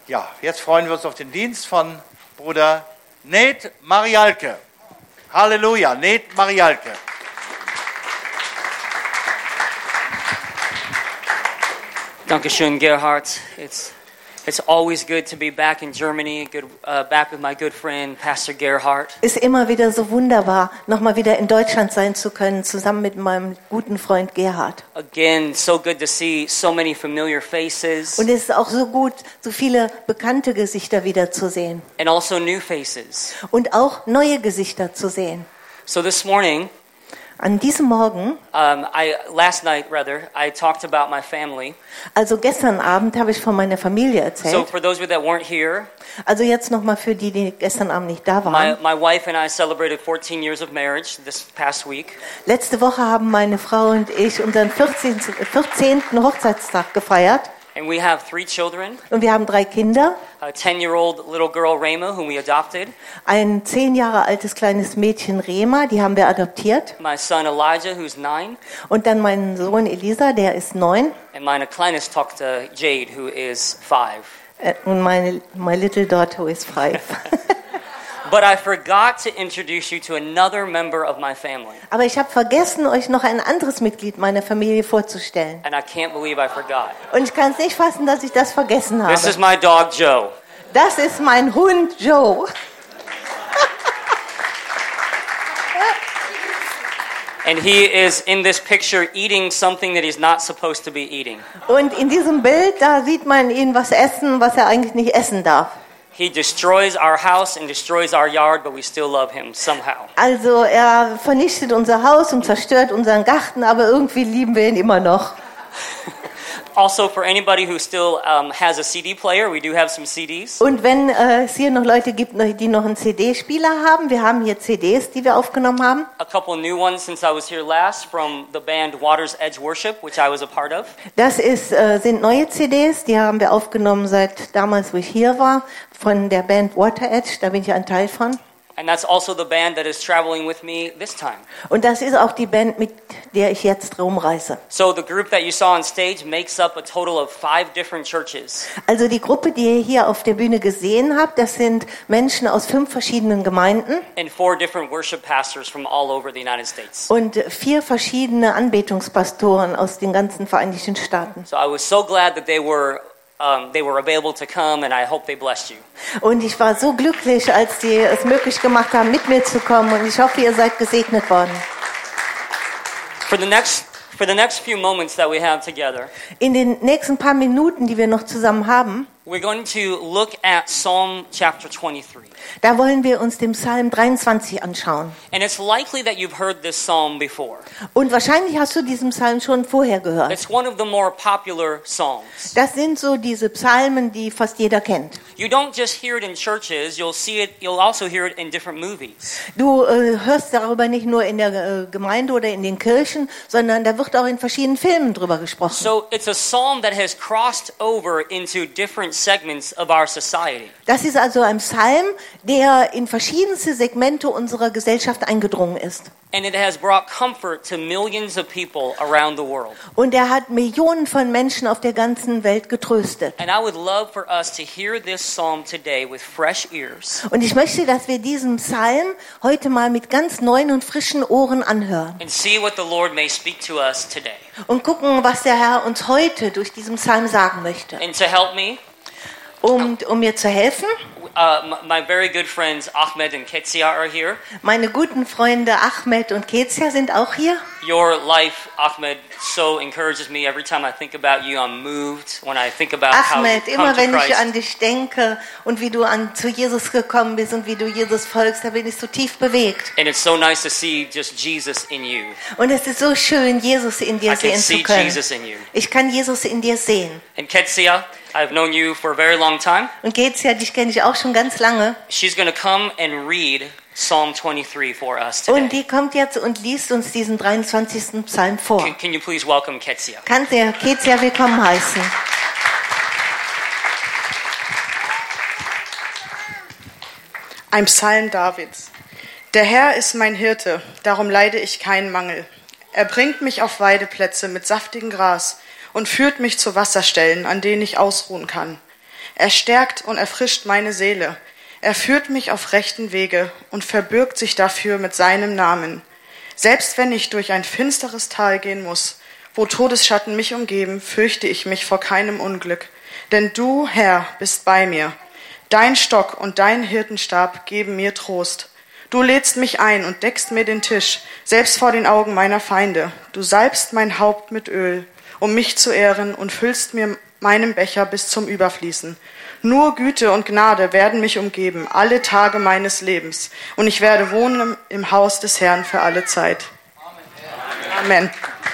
Ja, jetzt freuen wir uns auf den Dienst von Bruder Nate Marialke. Halleluja, Nate Marialke. Dankeschön, Gerhard. It's always good to be back in Germany, back with my good friend, Pastor Gerhard. Ist immer wieder so wunderbar, nochmal wieder in Deutschland sein zu können, zusammen mit meinem guten Freund Gerhard. Again, so good to see so many familiar faces. Und es ist auch so gut, so viele bekannte Gesichter wieder zu sehen. And also new faces. Und auch neue Gesichter zu sehen. So this morning, an diesem Morgen, last night I talked about my family. Also gestern Abend habe ich von meiner Familie erzählt. So for those of you that weren't here, also jetzt nochmal für die, die gestern Abend nicht da waren. My wife and I celebrated 14 years of marriage this past week. Letzte Woche haben meine Frau und ich unseren 14. Hochzeitstag gefeiert. And we have 3 children. Und wir haben 3 Kinder. A 10-year-old little girl, Rema, whom we adopted. Ein 10 Jahre altes kleines Mädchen, Rema, die haben wir adoptiert. My son Elijah, who's 9. Und dann meinen Sohn Elisa, der ist 9. And meine kleines Tochter Jade, who is 5. Und my little daughter who is 5. But I forgot to introduce you to another member of my family. Aber ich habe vergessen, euch noch ein anderes Mitglied meiner Familie vorzustellen. And I can't believe I forgot. Und ich kann es nicht fassen, dass ich das vergessen habe. This is my dog Joe. Das ist mein Hund Joe. And he is in this picture eating something that he's not supposed to be eating. Und in diesem Bild, da sieht man ihn was essen, was er eigentlich nicht essen darf. He destroys our house and destroys our yard, but we still love him somehow. Also er vernichtet unser Haus und zerstört unseren Garten, aber irgendwie lieben wir ihn immer noch. Also, for anybody who still has a CD player, we do have some CDs. Und wenn es hier noch Leute gibt, die noch einen CD-Spieler haben, wir haben hier CDs, die wir aufgenommen haben. A couple new ones since I was here last from the band Water's Edge Worship, which I was a part of. Das sind neue CDs, die haben wir aufgenommen seit damals, wo ich hier war, von der Band Water Edge, da bin ich ein Teil von. And that's also the band that is traveling with me this time. Und das ist auch die Band, mit der ich jetzt rumreise. So the group that you saw on stage makes up a total of 5 different churches. Also die Gruppe, die ihr hier auf der Bühne gesehen habt, das sind Menschen aus 5 verschiedenen Gemeinden. And 4 different worship pastors from all over the United States. Und 4 verschiedene Anbetungspastoren aus den ganzen Vereinigten Staaten. So I was so glad that they were available to come, and I hope they blessed you. Und ich war so glücklich, als sie es möglich gemacht haben, mit mir zu kommen. Und ich hoffe, ihr seid gesegnet worden. For the next few moments that we have together, in den nächsten paar Minuten, die wir noch zusammen haben, we're going to look at Psalm chapter 23. Da wollen wir uns den Psalm 23 anschauen. And it's likely that you've heard this psalm before. Und wahrscheinlich hast du diesen Psalm schon vorher gehört. It's one of the more popular psalms. Das sind so diese Psalmen, die fast jeder kennt. You don't just hear it in churches, you'll also hear it in different movies. Du hörst darüber nicht nur in der Gemeinde oder in den Kirchen, sondern da wird auch in verschiedenen Filmen drüber gesprochen. So it's a psalm that has crossed over into different segments of our society. Das ist also ein Psalm, der in verschiedenste Segmente unserer Gesellschaft eingedrungen ist. And it has brought comfort to millions of people around the world. Und er hat Millionen von Menschen auf der ganzen Welt getröstet. And I would love for us to hear this psalm today with fresh ears. Und ich möchte, dass wir diesen Psalm heute mal mit ganz neuen und frischen Ohren anhören. And see what the Lord may speak to us today. Und gucken, was der Herr uns heute durch diesen Psalm sagen möchte. And to help me, um mir zu helfen, my very good friends Ahmed and Ketsia are here. Meine guten Freunde Ahmed und Ketsia sind auch hier. Your life, Ahmed, so encourages me every time I think about you. I'm moved when I think about Ahmed, how you immer come to wenn Christ. ich an dich denke und wie du zu Jesus gekommen bist und wie du Jesus folgst, da bin ich so tief bewegt. And it's so nice to see just Jesus in you. Und es ist so schön, Jesus in dir I can sehen see zu können. Jesus in you. Ich kann Jesus in dir sehen. And Ketsia, I've known you for a very long time. Und Ketsia, dich kenne ich auch schon ganz lange. She's going to come and read Psalm 23 for us Und today. die kommt jetzt und liest uns diesen 23. Psalm vor. Can you please welcome Ketsia? Kannst du Ketsia willkommen heißen? Ein Psalm Davids. Der Herr ist mein Hirte, darum leide ich keinen Mangel. Er bringt mich auf Weideplätze mit saftigem Gras und führt mich zu Wasserstellen, an denen ich ausruhen kann. Er stärkt und erfrischt meine Seele. Er führt mich auf rechten Wege und verbürgt sich dafür mit seinem Namen. Selbst wenn ich durch ein finsteres Tal gehen muss, wo Todesschatten mich umgeben, fürchte ich mich vor keinem Unglück. Denn du, Herr, bist bei mir. Dein Stock und dein Hirtenstab geben mir Trost. Du lädst mich ein und deckst mir den Tisch, selbst vor den Augen meiner Feinde. Du salbst mein Haupt mit Öl, um mich zu ehren, und füllst mir meinen Becher bis zum Überfließen. Nur Güte und Gnade werden mich umgeben, alle Tage meines Lebens. Und ich werde wohnen im Haus des Herrn für alle Zeit. Amen.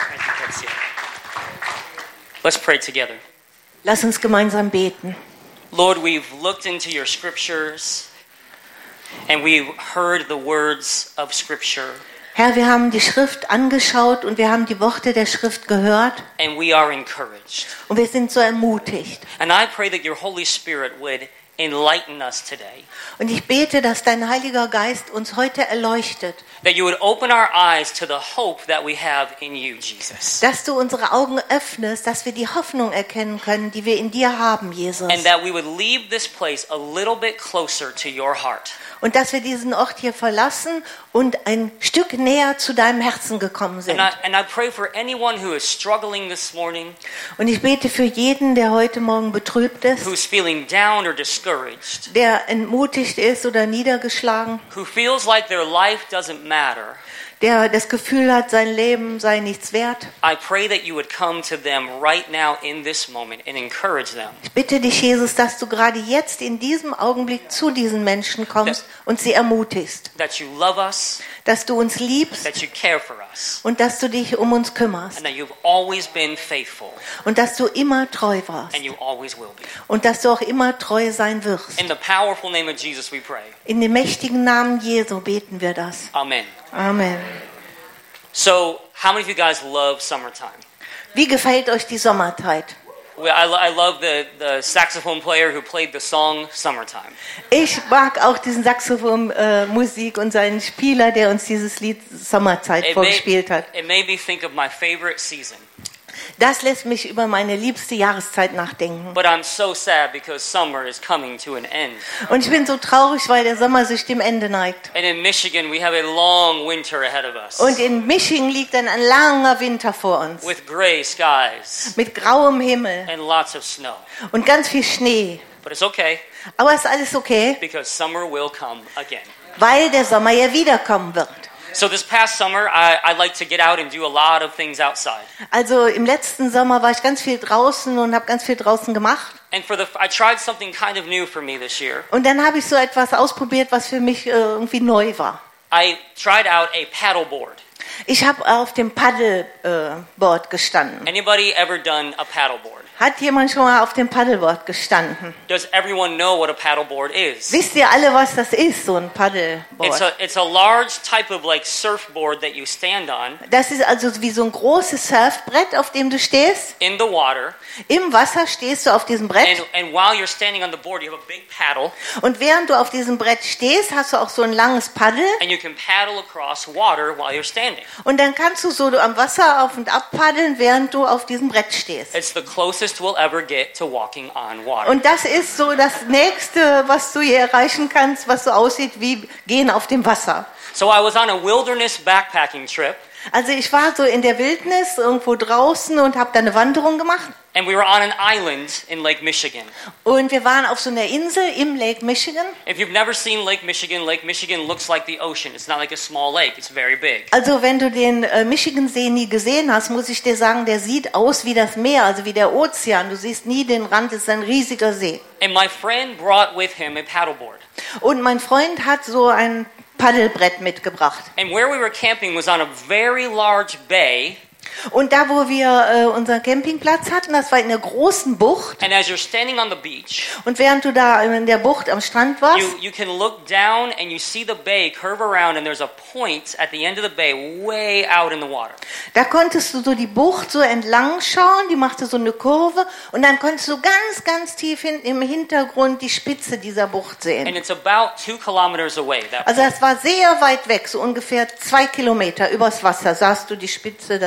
Let's pray together. Lass uns gemeinsam beten. Lord, we've looked into your scriptures and we've heard the words of scripture. Herr, wir haben die Schrift angeschaut und wir haben die Worte der Schrift gehört And we are encouraged. und wir sind so ermutigt. And I pray that your Holy Spirit would enlighten us today. Und ich bete, dass dein Heiliger Geist uns heute erleuchtet, That you would open our eyes to the hope that we have in you, Jesus. dass du unsere Augen öffnest, dass wir die Hoffnung erkennen können, die wir in dir haben, Jesus. And that we would leave this place a little bit closer to your heart. Und dass wir diesen Ort hier verlassen und ein Stück näher zu deinem Herzen gekommen sind. And I pray for anyone who is struggling this morning, Und ich bete für jeden, der heute Morgen betrübt ist, who's feeling down or discouraged, der entmutigt ist oder niedergeschlagen, who feels like their life doesn't matter. der das Gefühl hat, sein Leben sei nichts wert. I pray that you would come to them right now in this moment and encourage them. Ich bitte dich, Jesus, dass du gerade jetzt in diesem Augenblick zu diesen Menschen kommst und sie ermutigst, That you love us, dass du uns liebst that you care for us, und dass du dich um uns kümmerst and that you've always been faithful, und dass du immer treu warst and you always will be. und dass du auch immer treu sein wirst. In the powerful name of Jesus we pray. In dem mächtigen Namen Jesu beten wir das. Amen. Amen. So, how many of you guys love summertime? Wie gefällt euch die Sommerzeit? Well, I love the saxophone player who played the song Summertime. Ich mag auch diesen Saxophon-Musik und seinen Spieler, der uns dieses Lied Sommerzeit vorgespielt hat. It made me think of my favorite season. Das lässt mich über meine liebste Jahreszeit nachdenken. But I'm so sad because summer is coming to an end. Und ich bin so traurig, weil der Sommer sich dem Ende neigt. And in Michigan, we have a long winter ahead of us. Und in Michigan liegt dann ein langer Winter vor uns. With gray skies Mit grauem Himmel and lots of snow. und ganz viel Schnee. But it's okay Aber ist alles okay, because summer will come again. weil der Sommer ja wiederkommen wird. So this past summer, I like to get out and do a lot of things outside. Also im letzten Sommer war ich ganz viel draußen und habe ganz viel draußen gemacht. And I tried something kind of new for me this year. Und dann habe ich so etwas ausprobiert, was für mich irgendwie neu war. I tried out a paddleboard. Ich habe auf dem Paddleboard gestanden. Anybody ever done a paddleboard? Hat jemand schon mal auf dem Paddleboard gestanden? Does everyone know what a paddleboard is? Wisst ihr alle, was das ist, so ein Paddleboard? It's a large type of like surfboard that you stand on Das ist also wie so ein großes Surfbrett, auf dem du stehst. in the water. Im Wasser stehst du auf diesem Brett. And while you're standing on the board, you have a big paddle, Und während du auf diesem Brett stehst, hast du auch so ein langes Paddel. and you can paddle across water while you're standing. Und dann kannst du so am Wasser auf und ab paddeln, während du auf diesem Brett stehst. It's the closest we'll ever get to walking on water. Und das ist so das Nächste, was du hier erreichen kannst, was so aussieht wie Gehen auf dem Wasser. So I was on a wilderness backpacking trip, Also ich war so in der Wildnis, irgendwo draußen und habe da eine Wanderung gemacht. and we were on an island in Lake Michigan. Und wir waren auf so einer Insel im Lake Michigan. If you've never seen Lake Michigan looks like the ocean. It's not like a small lake, it's very big. Also wenn du den Michigansee nie gesehen hast, muss ich dir sagen, der sieht aus wie das Meer, also wie der Ozean. Du siehst nie den Rand, es ist ein riesiger See. And my friend brought with him a paddleboard. Und mein Freund hat so ein Paddelbrett mitgebracht. And where we were camping was on a very large bay. Und da, wo wir unseren Campingplatz hatten, das war in einer großen Bucht. And as you're standing on the beach, Und während du da in der Bucht am Strand warst, you can look down and you see the bay curve around, and there's a point at the end of the bay way out in the water. da konntest du so die Bucht so entlang schauen, die machte so eine Kurve und dann konntest du ganz, ganz tief hinten im Hintergrund die Spitze dieser Bucht And sehen. it's about 2 kilometers away. Also das war sehr weit weg, so ungefähr 2 Kilometer übers Wasser sahst du die Spitze, das Ende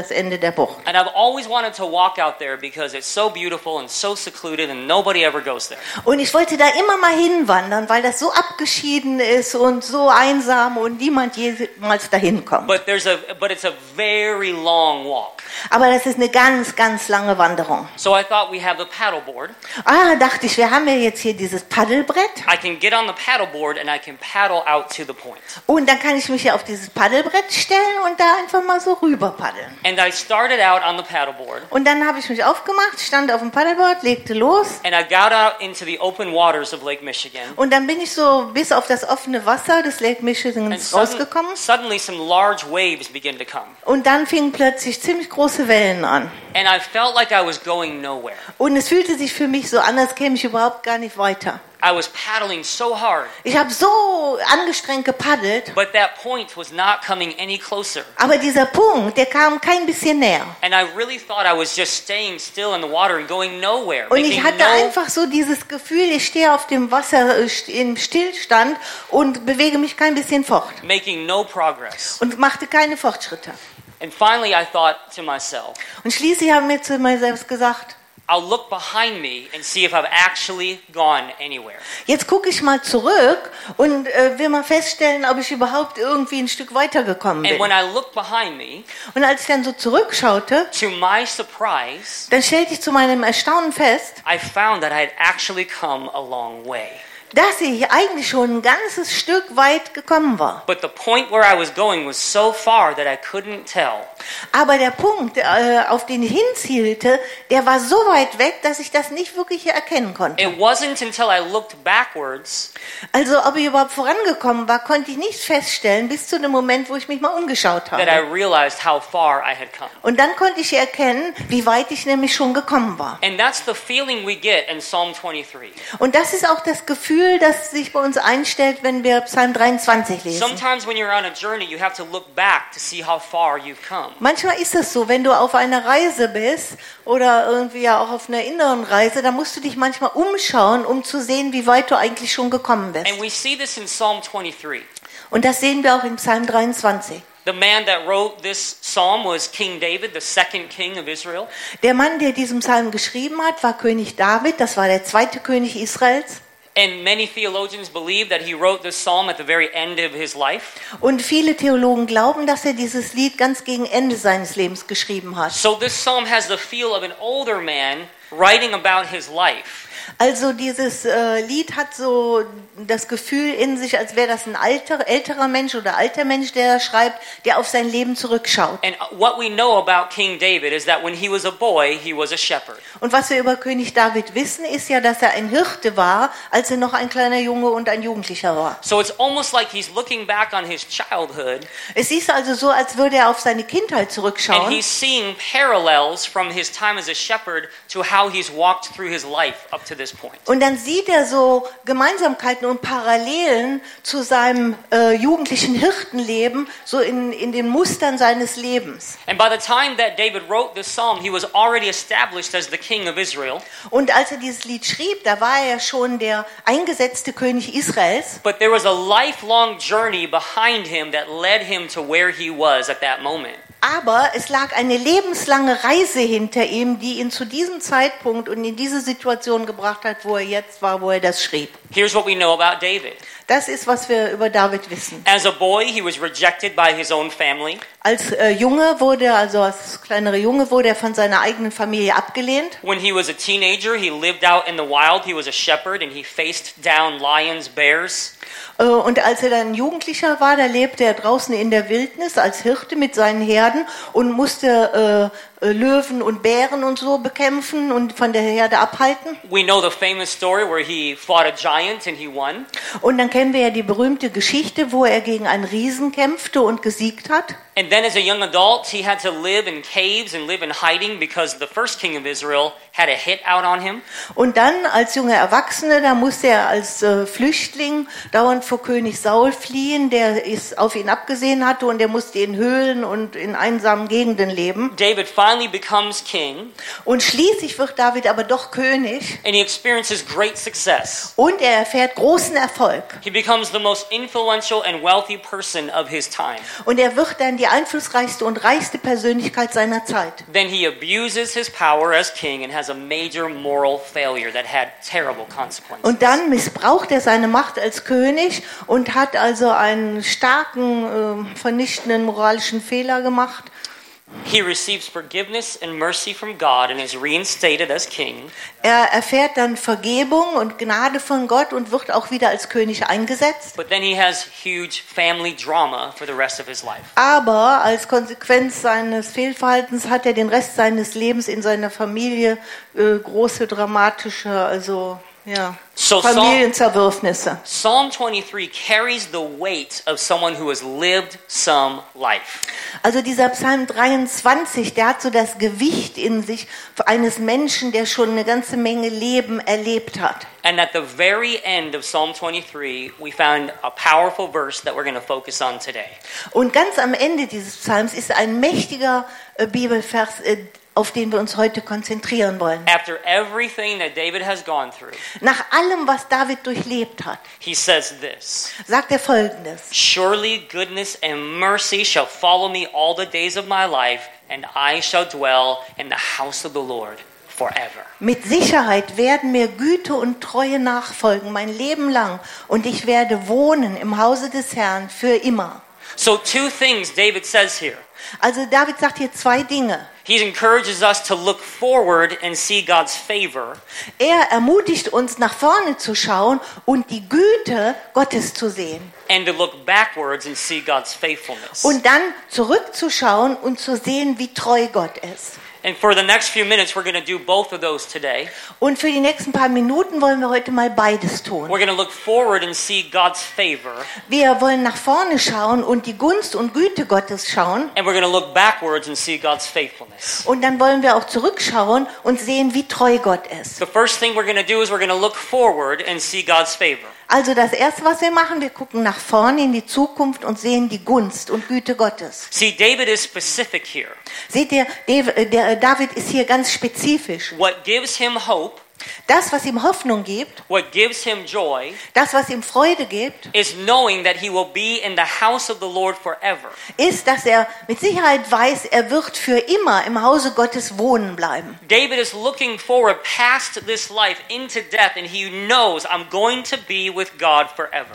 der Bucht. And I've always wanted to walk out there because it's so beautiful and so secluded and nobody ever goes there. Und ich wollte da immer mal hinwandern, weil das so abgeschieden ist und so einsam und niemand jemals dahin kommt. But it's a very long walk. Aber das ist eine ganz, ganz lange Wanderung. So I thought we have the paddleboard. Dachte ich, wir haben ja jetzt hier dieses Paddelbrett. I can get on the paddleboard and I can paddle out to the point. Und dann kann ich mich hier auf dieses Paddelbrett stellen und da einfach mal so rüber paddeln. And I started out on the paddleboard. Und dann habe ich mich aufgemacht, stand auf dem Paddelboard, legte los. And I got out into the open waters of Lake Michigan. Und dann bin ich so bis auf das offene Wasser des Lake Michigan rausgekommen. Suddenly some large waves began to come. Und dann fingen plötzlich ziemlich große Wellen an. And I felt like I was going nowhere. Und es fühlte sich für mich so an, als käme ich überhaupt gar nicht weiter. I was paddling so hard. Ich habe so angestrengt gepaddelt. But that point was not coming any closer. Aber dieser Punkt, der kam kein bisschen näher. And I really thought I was just staying still in the water and going nowhere. Und ich hatte einfach so dieses Gefühl, ich stehe auf dem Wasser im Stillstand und bewege mich kein bisschen fort. Making no progress. Und machte keine Fortschritte. And finally I thought to myself, Und schließlich habe ich mir zu mir selbst gesagt, I'll look behind me and see if I've actually gone anywhere. jetzt gucke ich mal zurück und will mal feststellen, ob ich überhaupt irgendwie ein Stück weitergekommen And bin. when I looked behind me, Und als ich dann so zurückschaute, to my surprise, dann stellte ich zu meinem Erstaunen fest, I found that I had actually come a long way. dass ich eigentlich schon ein ganzes Stück weit gekommen war. But the point where I was going was so far that I couldn't tell. Aber der Punkt, auf den ich hinzielte, der war so weit weg, dass ich das nicht wirklich erkennen konnte. It wasn't until I looked backwards Also ob ich überhaupt vorangekommen war, konnte ich nicht feststellen, bis zu dem Moment, wo ich mich mal umgeschaut that I habe. realized how far I had come. Und dann konnte ich erkennen, wie weit ich nämlich schon gekommen war. And that's the feeling we get in Psalm 23. Und das ist auch das Gefühl, das sich bei uns einstellt, wenn wir Psalm 23 lesen. Sometimes when you're on a journey, you have to look back to see how far you've come. Manchmal ist es so, wenn du auf einer Reise bist oder irgendwie ja auch auf einer inneren Reise, dann musst du dich manchmal umschauen, um zu sehen, wie weit du eigentlich schon gekommen bist. And we see this in Psalm 23. Und das sehen wir auch in Psalm 23. The man that wrote this psalm was King David, the second king of Israel. Der Mann, der diesen Psalm geschrieben hat, war König David. Das war der zweite König Israels. And many theologians believe that he wrote this psalm at the very end of his life. Und viele Theologen glauben, dass er dieses Lied ganz gegen Ende seines Lebens geschrieben hat. So this psalm has the feel of an older man writing about his life. Also dieses Lied hat so das Gefühl in sich, als wäre das ein älterer Mensch oder alter Mensch, der schreibt, der auf sein Leben zurückschaut. And what we know about King David is that when he was a boy, he was a shepherd. Und was wir über König David wissen, ist ja, dass er ein Hirte war, als er noch ein kleiner Junge und ein Jugendlicher war. So it's almost like he's looking back on his childhood Es ist also so, als würde er auf seine Kindheit and zurückschauen. he's seeing parallels from his time as a shepherd to how he's walked through his life up to this point. Und dann sieht er so Gemeinsamkeiten und Parallelen zu seinem jugendlichen Hirtenleben, so in den Mustern seines Lebens. And by the time that David wrote this psalm, he was already established as the king of Israel. Und als er dieses Lied schrieb, da war er schon der eingesetzte König Israels. But there was a lifelong journey behind him that led him to where he was at that moment. Aber es lag eine lebenslange Reise hinter ihm, die ihn zu diesem Zeitpunkt und in diese Situation gebracht hat, wo er jetzt war, wo er das schrieb. Here's what we know about David. Das ist, was wir über David wissen. As a boy, he was rejected by his own family. Als Junge wurde, also als kleinere Junge, wurde er von seiner eigenen Familie abgelehnt. When he was a teenager, he lived out in the wild. He was a shepherd and he faced down lions, bears. Und als er dann Jugendlicher war, da lebte er draußen in der Wildnis als Hirte mit seinen Herden und musste Löwen und Bären und so bekämpfen und von der Herde abhalten. We know the famous story where he fought a giant and he won. Und dann kennen wir ja die berühmte Geschichte, wo er gegen einen Riesen kämpfte und gesiegt hat. And then as a young adult, he had to live in caves and live in hiding because the first king of Israel had a hit out on him. Und dann als junger Erwachsener, da musste er als Flüchtling dauernd vor König Saul fliehen, der es auf ihn abgesehen hatte und er musste in Höhlen und in einsamen Gegenden leben. David finally becomes king, Und schließlich wird David aber doch König and he experiences great success. und er erfährt großen Erfolg. He becomes the most influential and wealthy person of his time. Und er wird dann die einflussreichste und reichste Persönlichkeit seiner Zeit. Then he abuses his power as king and has a major moral failure that had terrible consequences. Und dann missbraucht er seine Macht als König und hat also einen starken, vernichtenden moralischen Fehler gemacht. He receives forgiveness and mercy from God and is reinstated as king. Er erfährt dann Vergebung und Gnade von Gott und wird auch wieder als König eingesetzt. But then he has huge family drama for the rest of his life. Aber als Konsequenz seines Fehlverhaltens hat er den Rest seines Lebens in seiner Familie große dramatische, So Familienzerwürfnisse. Psalm 23 carries the weight of someone who has lived some life. Also dieser Psalm 23, der hat so das Gewicht in sich eines Menschen, der schon eine ganze Menge Leben erlebt hat. And at the very end of Psalm 23, we found a powerful verse that we're going to focus on today. Und ganz am Ende dieses Psalms ist ein mächtiger Bibelvers, auf den wir uns heute konzentrieren wollen. After everything that David has gone through, Nach allem, was David durchlebt hat, he says this: sagt er Folgendes. Surely goodness and mercy shall follow me all the days of my life, and I shall dwell in the house of the Lord forever. Mit Sicherheit werden mir Güte und Treue nachfolgen, mein Leben lang, und ich werde wohnen im Hause des Herrn für immer. So two things David says here. Also David sagt hier zwei Dinge. He encourages us to look forward and see God's favor. Er ermutigt uns, nach vorne zu schauen und die Güte Gottes zu sehen. And to look backwards and see God's faithfulness. Und dann zurückzuschauen und zu sehen, wie treu Gott ist. And for the next few minutes, we're going to do both of those today. Und für die nächsten paar Minuten wollen wir heute mal beides tun. We're going to look forward and see God's favor. Wir wollen nach vorne schauen und die Gunst und Güte Gottes schauen. And we're going to look backwards and see God's faithfulness. Und dann wollen wir auch zurückschauen und sehen, wie treu Gott ist. The first thing we're going to do is we're going to look forward and see God's favor. Also das Erste, was wir machen, wir gucken nach vorne in die Zukunft und sehen die Gunst und Güte Gottes. See, David is specific here. Seht ihr, David ist hier ganz spezifisch. What gives him hope, Das, was ihm Hoffnung gibt, what gives him joy, das, was ihm Freude gibt, is knowing that he will be in the house of the Lord forever. ist, dass er mit Sicherheit weiß, er wird für immer im Hause Gottes wohnen bleiben. David is looking forward past this life into death, and he knows, I'm going to be with God forever.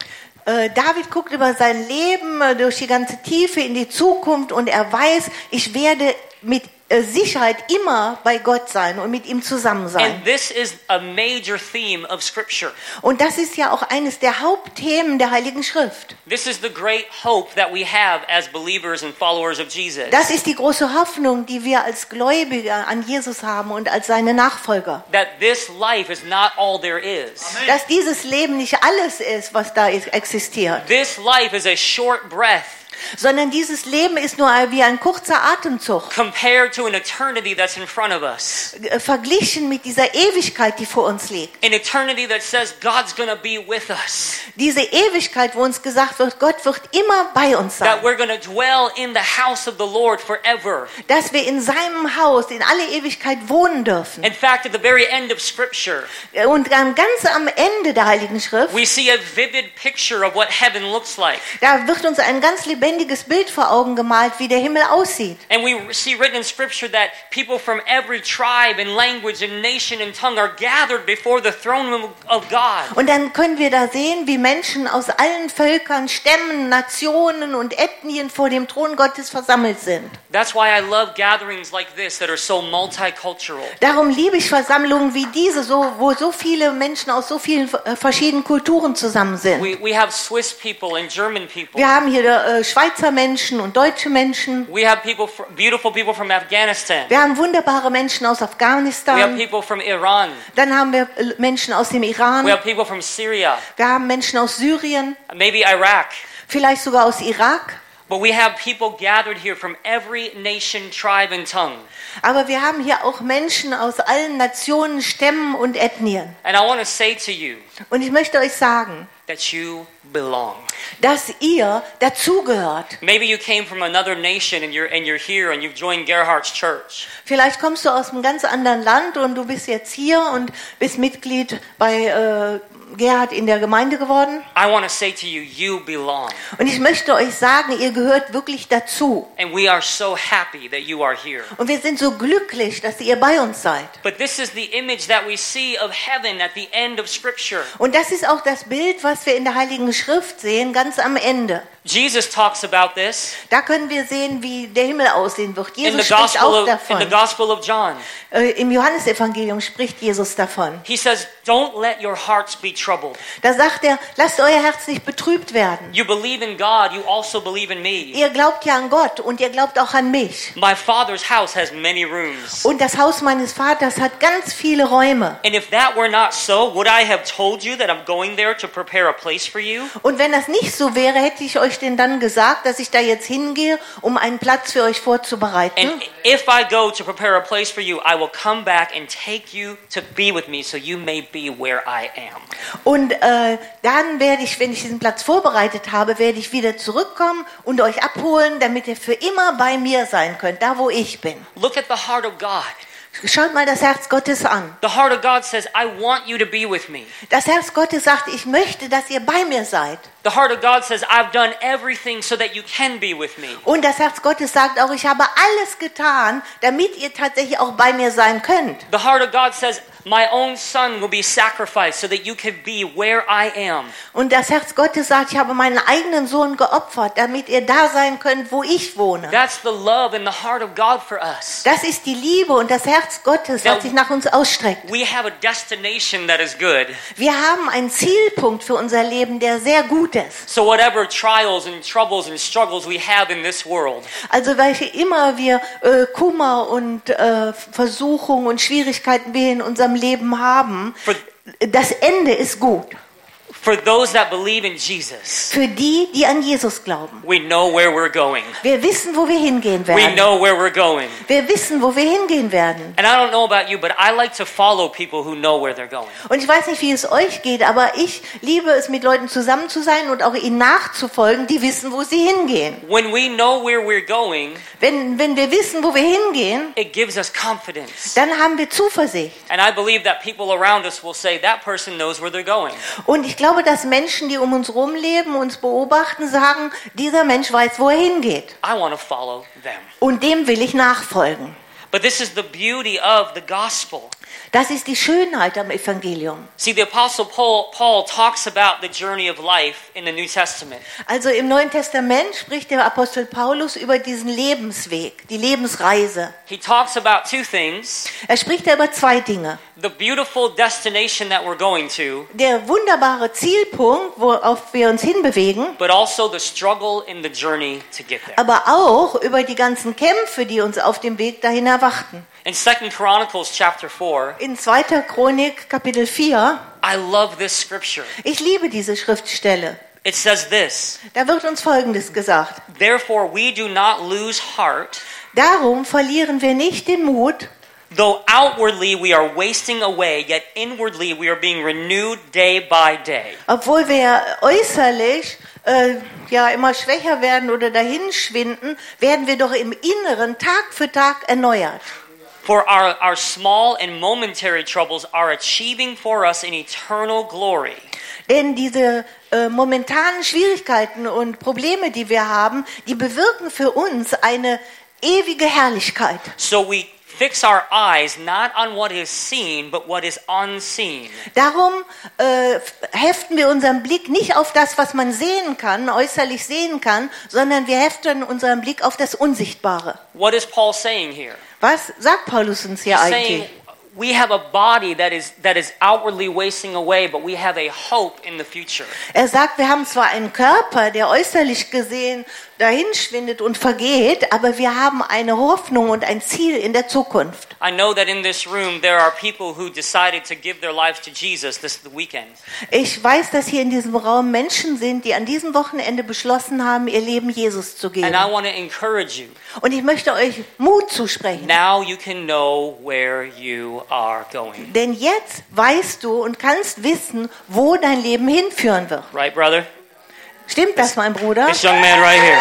David guckt über sein Leben durch die ganze Tiefe in die Zukunft und er weiß, ich werde mit Sicherheit immer bei Gott sein und mit ihm zusammen sein. And this is a major theme of Scripture. Und das ist ja auch eines der Hauptthemen der Heiligen Schrift. This is the great hope that we have as believers and followers of Jesus. Das ist die große Hoffnung, die wir als Gläubige an Jesus haben und als seine Nachfolger. That this life is not all there is. Dass dieses Leben nicht alles ist, was da existiert. This life is a short breath Sondern dieses Leben ist nur wie ein kurzer Atemzug. compared to an eternity that's in front of us. Verglichen mit dieser Ewigkeit, die vor uns liegt. An eternity that says God's going to be with us. Diese Ewigkeit, wo uns gesagt wird, Gott wird immer bei uns sein. That we're going to dwell in the house of the Lord forever. Dass wir in seinem Haus in alle Ewigkeit wohnen dürfen. In fact, at the very end of Scripture, Und ganz am Ende der Heiligen Schrift, we see a vivid picture of what heaven looks like. da wird uns ein ganz lebendiges Bild vor Augen gemalt, wie der Himmel aussieht. And we see written in Scripture that people from every tribe and language and nation and tongue are gathered before the throne room of God. Und dann können wir da sehen, wie Menschen aus allen Völkern, Stämmen, Nationen und Ethnien vor dem Thron Gottes versammelt sind. That's why I love gatherings like this that are so multicultural. Darum liebe ich Versammlungen wie diese, wo so viele Menschen aus so vielen verschiedenen Kulturen zusammen sind. We have Swiss people and German people. Wir haben hier Schweizer Menschen und deutsche Menschen. We have beautiful people from Afghanistan. Wir haben wunderbare Menschen aus We have Afghanistan. people from Iran. Dann haben wir Menschen aus dem We Iran. have people from Syria. Wir haben Menschen aus Syrien, Maybe Iraq. vielleicht sogar aus Irak. But we have people gathered here from every nation, tribe, and tongue. Aber wir haben hier auch Menschen aus allen Nationen, Stämmen und Ethnien. And I want to say to you Und ich möchte euch sagen, that you belong. dass ihr dazugehört. Maybe you came from another nation and you're here and you've joined Gerhardt's church. Vielleicht kommst du aus einem ganz anderen Land und du bist jetzt hier und bist Mitglied bei Gerhard in der Gemeinde geworden. I want to say to you, you belong. Und ich möchte euch sagen, ihr gehört wirklich dazu. And we are so happy that you are here. Und wir sind so glücklich, dass ihr bei uns seid. But this is the image that we see of heaven at the end of Scripture. Und das ist auch das Bild, was wir in der Heiligen Schrift sehen, ganz am Ende. Jesus talks about this Da können wir sehen, wie der Himmel aussehen wird. in Jesus the spricht auch in the davon. Gospel of John. Im Johannesevangelium spricht Jesus davon. He says, "Don't let your hearts be troubled. Da sagt er, lasst euer Herz nicht betrübt werden. You believe in God, you also believe in me. Ihr glaubt ja an Gott und ihr glaubt auch an mich. My Father's house has many rooms. Und das Haus meines Vaters hat ganz viele Räume. And if that were not so, would I have told you that I'm going there to prepare a place for you?" Und wenn das nicht so wäre, hätte ich euch denn dann gesagt, dass ich da jetzt hingehe, um einen Platz für euch vorzubereiten. And if I go to prepare a place for you, I will come back and take you to be with me so you may be where I am. Und dann werde ich, wenn ich diesen Platz vorbereitet habe, werde ich wieder zurückkommen und euch abholen, damit ihr für immer bei mir sein könnt, da wo ich bin. Look at the heart of God. Schaut mal das Herz Gottes an. The heart of God says, "I want you to be with me." Das Herz Gottes sagt, ich möchte, dass ihr bei mir seid. The heart of God says, "I've done everything so that you can be with me." Und das Herz Gottes sagt auch, ich habe alles getan, damit ihr tatsächlich auch bei mir sein könnt. The heart of God says, "My own son will be sacrificed so that you can be where I am." Und das Herz Gottes sagt, ich habe meinen eigenen Sohn geopfert, damit ihr da sein könnt, wo ich wohne. That's the love in the heart of God for us. Das ist die Liebe und das Herz Gottes, das sich nach uns ausstreckt. We have a destination that is good. Wir haben einen Zielpunkt für unser Leben, der sehr gut ist. So whatever trials and troubles and struggles we have in this world, Also welche immer wir Kummer und Versuchungen und Schwierigkeiten wir in unserem Leben haben, das Ende ist gut. for those that believe in Jesus, Für die, die an Jesus glauben. we know where we're going. Wir wissen, wo wir hingehen We werden. know where we're going. Wir wissen, wo wir hingehen werden. And I don't know about you, but I like to follow people who know where they're going. Und ich weiß nicht, wie es euch geht, aber ich liebe es, mit Leuten zusammen zu sein und auch ihnen nachzufolgen, die wissen, wo sie hingehen. When we know where we're going, Wenn wir wissen, wo wir hingehen, it gives us confidence. dann haben wir Zuversicht. And I believe that people around us will say, that person knows where they're going. Und ich glaube, dass Menschen, die um uns rumleben, uns beobachten, sagen, dieser Mensch weiß, wo er hingeht. I want to follow them. Und dem will ich nachfolgen. But this is the beauty of the gospel. Das ist die Schönheit am Evangelium. See, the Apostle Paul talks about the journey of life in the New Testament. Also im Neuen Testament spricht der Apostel Paulus über diesen Lebensweg, die Lebensreise. He talks about two things. Er spricht da über zwei Dinge. The beautiful destination that we're going to, Der wunderbare Zielpunkt, worauf wir uns hinbewegen, but also the struggle in the journey to get there. aber auch über die ganzen Kämpfe, die uns auf dem Weg dahin erwarten. In 2 Chronicles chapter 4, In 2. Chronik Kapitel 4, I love this scripture. ich liebe diese Schriftstelle. It says this, Da wird uns Folgendes gesagt. "Therefore we do not lose heart, Darum verlieren wir nicht den Mut, though outwardly we are wasting away, yet inwardly we are being renewed day by day." obwohl wir äußerlich immer schwächer werden oder dahinschwinden, werden wir doch im Inneren Tag für Tag erneuert. For our small and momentary troubles are achieving for us an eternal glory. Denn diese momentanen Schwierigkeiten und Probleme, die wir haben, die bewirken für uns eine ewige Herrlichkeit. So we fix our eyes not on what is seen, but what is unseen. Darum heften wir unseren Blick nicht auf das, was man sehen kann, äußerlich sehen kann, sondern wir heften unseren Blick auf das Unsichtbare. What is Paul saying here? Was sagt Paulus uns hier Saying eigentlich? we have a body that is outwardly wasting away, but we have a hope in the future. Er sagt, wir haben zwar einen Körper, der äußerlich gesehen dahinschwindet und vergeht, aber wir haben eine Hoffnung und ein Ziel in der Zukunft. I know that in this room there are people who decided to give their lives to Jesus this weekend. Ich weiß, dass hier in diesem Raum Menschen sind, die an diesem Wochenende beschlossen haben, ihr Leben Jesus zu geben. And I want to encourage you. Und ich möchte euch Mut zusprechen. Now you can know where you are going. Denn jetzt weißt du und kannst wissen, wo dein Leben hinführen wird. Right, brother? Stimmt das, mein Bruder? This young man right here.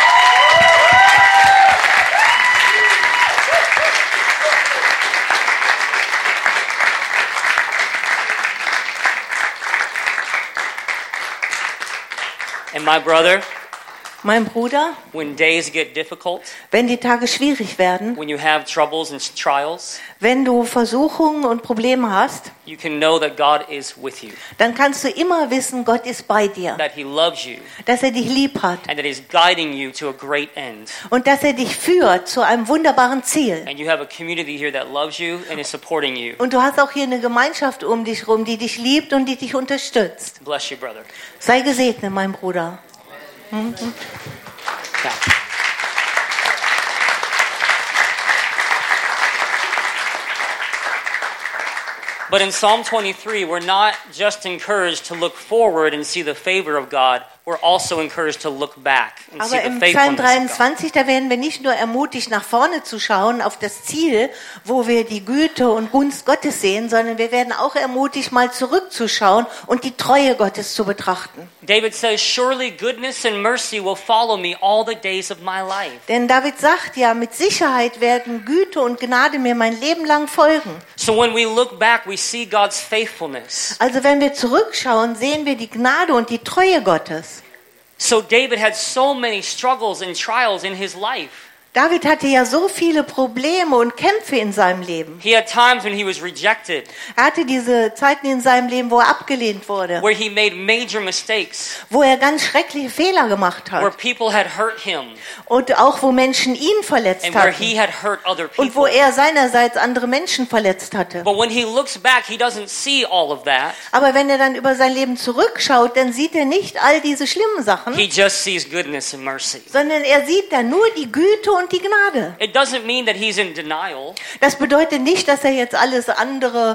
And my brother, Mein Bruder, when days get difficult, wenn die Tage schwierig werden, when you have troubles and trials, wenn du Versuchungen und Probleme hast, you can know that God is with you, dann kannst du immer wissen, Gott ist bei dir, that He loves you, dass er dich lieb hat and that He's guiding you to a great end. und dass er dich führt zu einem wunderbaren Ziel. And you have a community here that loves you and is supporting you. Und du hast auch hier eine Gemeinschaft um dich herum, die dich liebt und die dich unterstützt. Bless you, brother. Sei gesegnet, mein Bruder. Yeah. But in Psalm 23, we're not just encouraged to look forward and see the favor of God. We're also encouraged to look back and see Aber the im Psalm faithfulness of God. 23, da werden wir nicht nur ermutigt, nach vorne zu schauen, auf das Ziel, wo wir die Güte und Gunst Gottes sehen, sondern wir werden auch ermutigt, mal zurückzuschauen und die Treue Gottes zu betrachten. David says, surely goodness and mercy will follow me all the days of my life. Denn David sagt ja, mit Sicherheit werden Güte und Gnade mir mein Leben lang folgen. So when we look back, we see God's faithfulness. Also wenn wir zurückschauen, sehen wir die Gnade und die Treue Gottes. So David had so many struggles and trials in his life. David hatte ja so viele Probleme und Kämpfe in seinem Leben. He had times when he was rejected, Er hatte diese Zeiten in seinem Leben, wo er abgelehnt wurde, where he made major mistakes, wo er ganz schreckliche Fehler gemacht where hat people had hurt him, und auch wo Menschen ihn verletzt and where he hatten had hurt other und wo people. er seinerseits andere Menschen verletzt hatte. But when he looks back, he doesn't see all of that. Aber wenn er dann über sein Leben zurückschaut, dann sieht er nicht all diese schlimmen Sachen, He just sees goodness and mercy. sondern er sieht dann nur die Güte und die Gnade. It doesn't mean that he's in denial. Das bedeutet nicht, dass er jetzt alles andere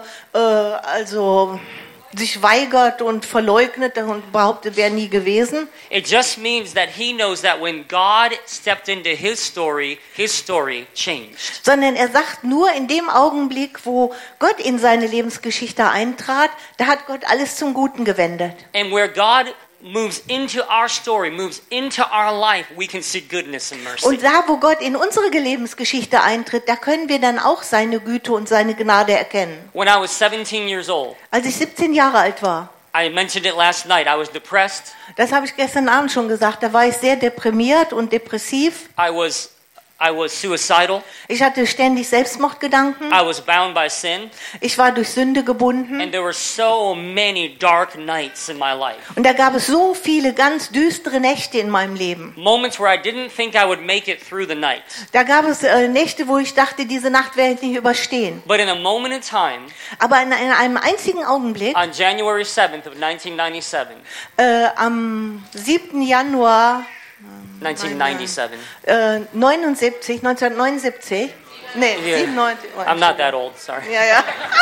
sich weigert und verleugnet und behauptet, wäre nie gewesen. It just means that he knows that when God stepped into his story changed. Sondern er sagt nur in dem Augenblick, wo Gott in seine Lebensgeschichte eintrat, da hat Gott alles zum Guten gewendet. And where God moves into our story, moves into our life, we can see goodness and mercy. Und da, wo Gott in unsere Lebensgeschichte eintritt, da können wir dann auch seine Güte und seine Gnade erkennen. When I was 17 years old, Als ich 17 Jahre alt war, I mentioned it last night, I was depressed. das habe ich gestern Abend schon gesagt, da war ich sehr deprimiert und depressiv. I was suicidal. Ich hatte ständig Selbstmordgedanken. I was bound by sin. Ich war durch Sünde gebunden. And there were so many dark nights in my life. Und da gab es so viele ganz düstere Nächte in meinem Leben. Moments where I didn't think I would make it through the night. Da gab es Nächte, wo ich dachte, diese Nacht werde ich nicht überstehen. But in a moment in time, Aber in einem einzigen Augenblick, on January 7th of 1997, am 7. Januar 1997. 1979, nee, Yeah. 97. Oh, I'm not that old, sorry. Ja, ja.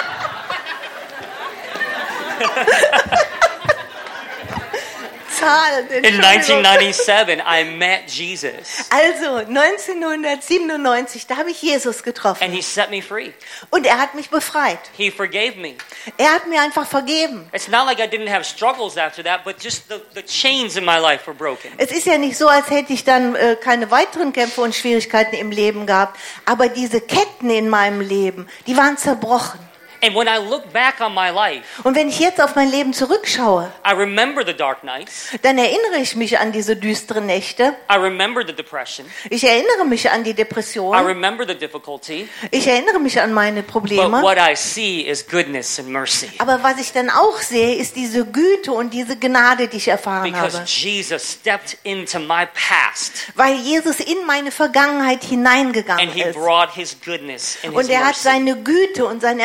Zahl. In Entschuldigung. 1997, I met Jesus. Also 1997, da habe ich Jesus And getroffen he set me free. und er hat mich befreit. He forgave me. Er hat mir einfach vergeben. It's not like I didn't have struggles after that, but just the chains in my life were broken. Es ist ja nicht so, als hätte ich dann keine weiteren Kämpfe und Schwierigkeiten im Leben gehabt, aber diese Ketten in meinem Leben, die waren zerbrochen. And when I look back on my life, Und wenn ich jetzt auf mein Leben zurückschaue, I remember the dark nights. dann erinnere ich mich an diese düsteren Nächte. I remember the depression. Ich erinnere mich an die I Depression. remember the difficulty. Ich erinnere mich an meine But Probleme. what I see is goodness and mercy. Aber was ich dann auch sehe, ist diese Güte und diese Gnade, die ich erfahren Because habe. Jesus stepped into my past Weil Jesus in meine Vergangenheit hineingegangen and he ist. brought his goodness and his Und er hat mercy. seine Güte und sein Erbarmen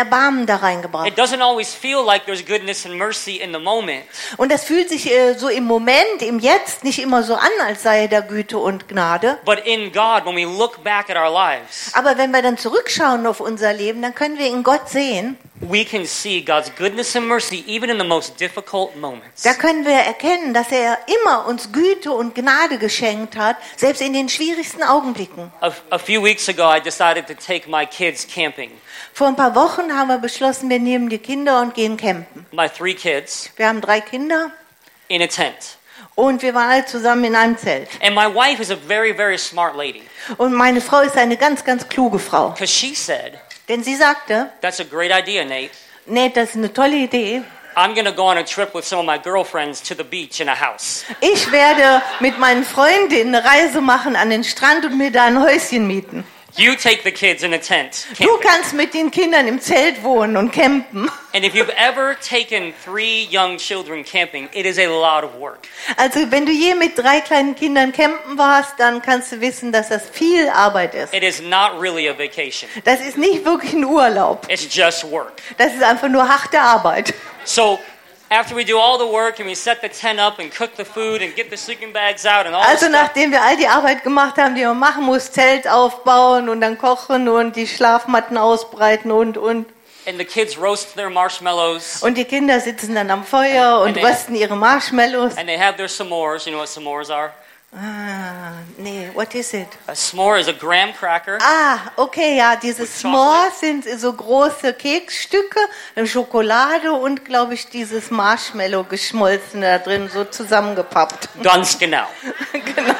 da reingebracht. It doesn't always feel like there's goodness and mercy in the moment. Und das fühlt sich so im Moment, im Jetzt nicht immer so an, als sei da Güte und Gnade. But in God, when we look back at our lives, Aber wenn wir dann zurückschauen auf unser Leben, dann können wir in Gott sehen. we can see God's goodness and mercy even in the most difficult moments. Da können wir erkennen, dass er immer uns Güte und Gnade geschenkt hat, selbst in den schwierigsten Augenblicken. A few weeks ago, I decided to take my kids camping. Vor ein paar Wochen haben wir beschlossen, wir nehmen die Kinder und gehen campen. My 3 kids Wir haben 3 Kinder in a tent. und wir waren alle zusammen in einem Zelt. And my wife is a very, very smart lady Und meine Frau ist eine ganz, ganz kluge Frau. because she said, Denn sie sagte, that's a great idea, Nate. nee, das ist eine tolle Idee. I'm going to go on a trip with some of my girlfriends to the beach in a house. Ich werde mit meinen Freundinnen eine Reise machen an den Strand und mir da ein Häuschen mieten. You take the kids in a tent. Du camping. kannst mit den Kindern im Zelt wohnen und campen. And if you've ever taken 3 young children camping, it is a lot of work. Also wenn du je mit 3 kleinen Kindern campen warst, dann kannst du wissen, dass das viel Arbeit ist. It is not really a vacation. Das ist nicht wirklich ein Urlaub. It's just work. Das ist einfach nur harte Arbeit. So after we do all the work and we set the tent up and cook the food and get the sleeping bags out and all Also the stuff, nachdem wir all die Arbeit gemacht haben, die man machen muss, Zelt aufbauen und dann kochen und die Schlafmatten ausbreiten und. and the kids roast their marshmallows Und die Kinder sitzen dann am Feuer und rösten ihre Marshmallows. and they have their s'mores. You know what s'mores are? Ah, nee, what is it? A s'more is a graham cracker. Ah, okay, ja, diese With S'mores sind so große Keksstücke, Schokolade und, glaube ich, dieses Marshmallow geschmolzen da drin, so zusammengepappt. Ganz genau. Genau.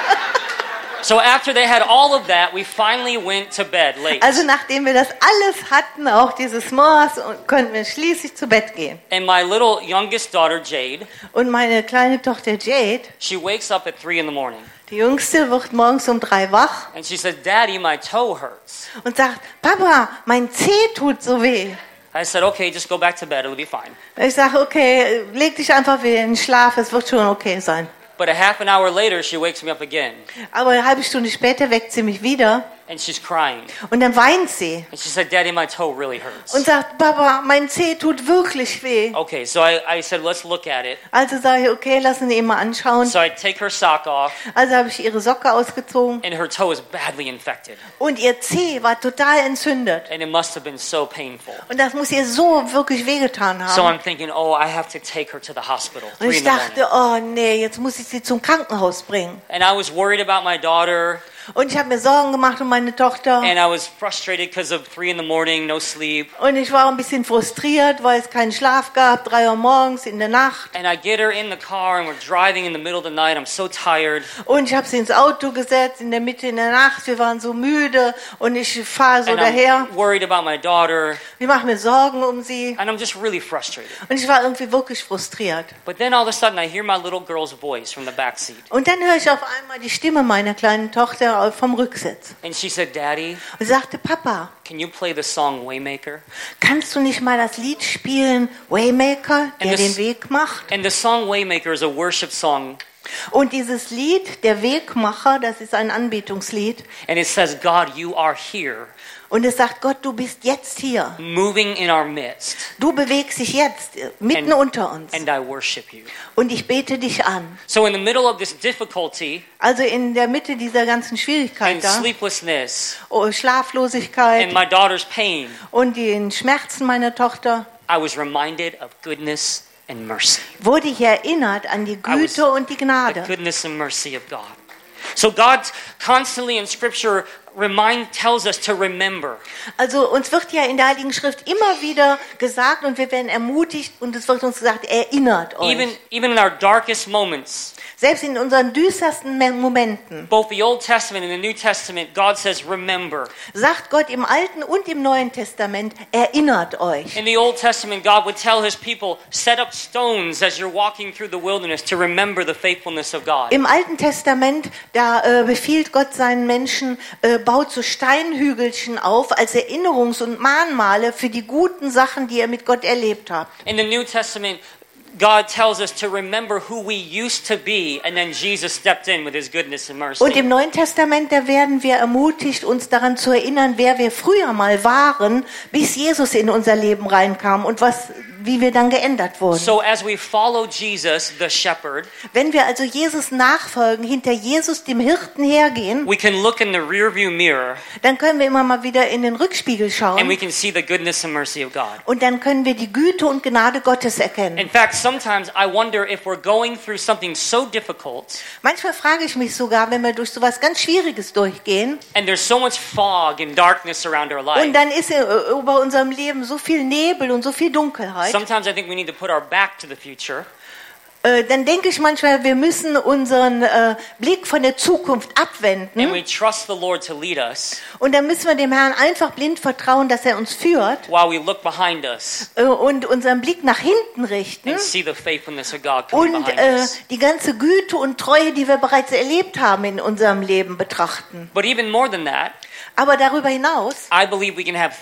So after they had all of that, we finally went to bed late. Also nachdem wir das alles hatten, auch diese S'mores, konnten wir schließlich zu Bett gehen. And my little youngest daughter, Jade, Und meine kleine Tochter Jade, she wakes up at 3 in the morning. die Jüngste, wird morgens um 3 wach And she says, Daddy, my toe hurts. und sagt, Papa, mein Zeh tut so weh. I said, okay, just go back to bed. It'll be fine. Ich sage, okay, leg dich einfach wieder in den Schlaf, es wird schon okay sein. But a half an hour later, she wakes me up again. Aber eine halbe Stunde später weckt sie mich wieder And she's crying. und dann weint sie And she said, Daddy, my toe really hurts. und sagt, Papa, mein Zeh tut wirklich weh. Okay, so I said, let's look at it. Also sage ich, okay, lass uns ihn mal anschauen. So I take her sock off, Also habe ich ihre Socke ausgezogen and her toe is badly infected. und ihr Zeh war total entzündet. And it must have been so painful. Und das muss ihr so wirklich wehgetan So haben. I'm thinking, oh, I have to take her to the hospital. Und 3 ich in the morning. dachte, oh nee, jetzt muss ich sie zum Krankenhaus bringen. And I was worried about my daughter, Und ich habe mir Sorgen gemacht um meine Tochter. and I was frustrated because of 3 in the morning, no sleep. Und ich war ein bisschen frustriert, weil es keinen Schlaf gab, 3 Uhr morgens in der Nacht. And I get her in the car, and we're driving in the middle of the night. I'm so tired. Und ich habe sie ins Auto gesetzt, in der Mitte in der Nacht. Wir waren so müde und ich fahre so And daher. I'm worried about my daughter, Ich mache mir Sorgen um sie. and I'm just really frustrated. Und ich war irgendwie wirklich frustriert. But then all of a sudden, I hear my little girl's voice from the back seat. Und dann höre ich auf einmal die Stimme meiner kleinen Tochter vom Rücksitz. And she said, Daddy, Und sagte, Papa, can you play the song Waymaker? kannst du nicht mal das Lied spielen, Waymaker, der And den this- Weg macht? And the song Waymaker is a worship song, Und dieses Lied, der Wegmacher, das ist ein Anbetungslied. and it says, God, you are here, Und es sagt, Gott, du bist jetzt hier. moving in our midst, Du bewegst dich jetzt mitten And- unter uns. and I worship you. Und ich bete dich an. So in the middle of this difficulty Also in der Mitte dieser ganzen Schwierigkeit and da, sleeplessness Schlaflosigkeit and my daughter's pain, und den Schmerzen meiner Tochter, I was reminded of goodness and mercy. wurde ich erinnert an die Güte und die The Gnade. goodness and mercy of God. So God constantly in Scripture tells us to remember. Also uns wird ja in der Heiligen Schrift immer wieder gesagt und wir werden ermutigt und es wird uns gesagt, erinnert euch. Even in our darkest moments, Selbst in unseren düstersten Momenten both the Old Testament and the New Testament, God says, remember. sagt Gott im Alten und im Neuen Testament, erinnert euch. In the Old Testament, God would tell his people, set up stones as you're walking through the wilderness to remember the faithfulness of God. Im Alten Testament, da befiehlt Gott seinen Menschen, baut so Steinhügelchen auf als Erinnerungs- und Mahnmale für die guten Sachen, die ihr mit Gott erlebt habt. In the New Testament, God tells us to remember who we used to be, and then Jesus stepped in with his goodness and mercy. Und im Neuen Testament, da werden wir ermutigt, uns daran zu erinnern, wer wir früher mal waren, bis Jesus in unser Leben reinkam und wie wir dann geändert wurden. So as we follow Jesus, the shepherd, Wenn wir also Jesus nachfolgen, hinter Jesus, dem Hirten, hergehen, we can look in the rearview mirror dann können wir immer mal wieder in den Rückspiegel and we schauen can see the goodness and mercy of God. und dann können wir die Güte und Gnade Gottes erkennen. In fact, sometimes I wonder if we're going through something so difficult Manchmal frage ich mich sogar, wenn wir durch so was ganz Schwieriges durchgehen and there's so much fog and darkness around our und life. dann ist über unserem Leben so viel Nebel und so viel Dunkelheit, Sometimes I think we need to put our back to the future dann denke ich manchmal, wir müssen unseren Blick von der Zukunft and abwenden we trust the Lord to lead us und dann müssen wir dem Herrn einfach blind vertrauen, dass er uns führt while we look behind us und unseren Blick nach hinten richten and see the faithfulness of God coming und behind us. die ganze Güte und Treue, die wir bereits erlebt haben in unserem Leben, betrachten. But even more than that, Aber darüber hinaus I believe we can have